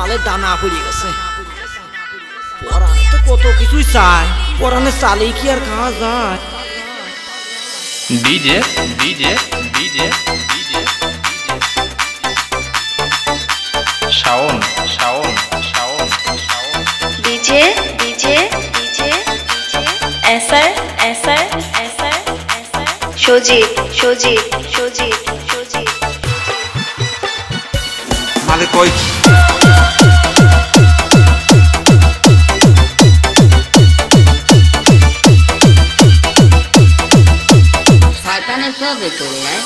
কপালে দানা পড়ে গেছে। পরানে তো কত কিছুই চায়, পরানে চালেই কি আর খাওয়া যায়? DJ DJ DJ DJ Shaon Shaon Shaon Shaon DJ DJ DJ SR SR SR SR Sajit Sajit Sajit Sajit মালে কই শয়তানের সবে চলে যায়।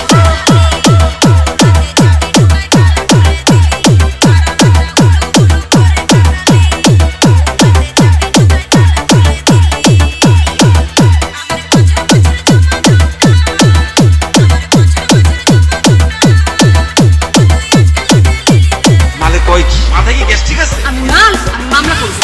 মালে কই মাথায় কি গ্যাস ঠিক আছে? আমি মামলা করব।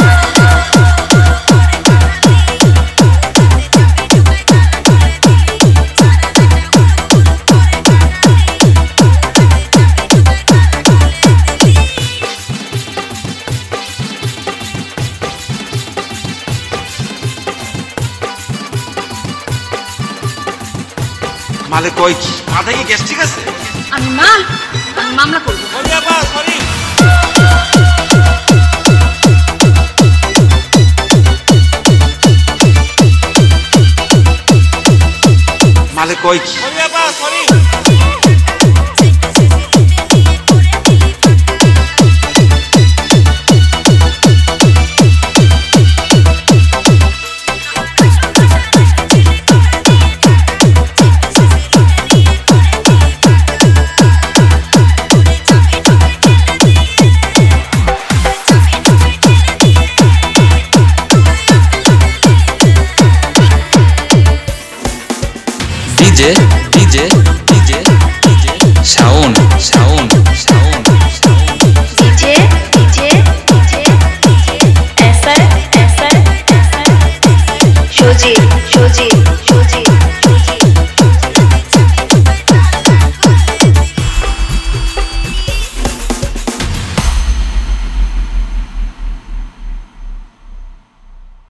মালে কই মাথায় কি গ্যাস ঠিক আছে? আমি মামলা করব। সরি মালে কই sorry DJ DJ DJ DJ Shaon Shaon Shaon DJ DJ DJ SR SR SR Sajit Sajid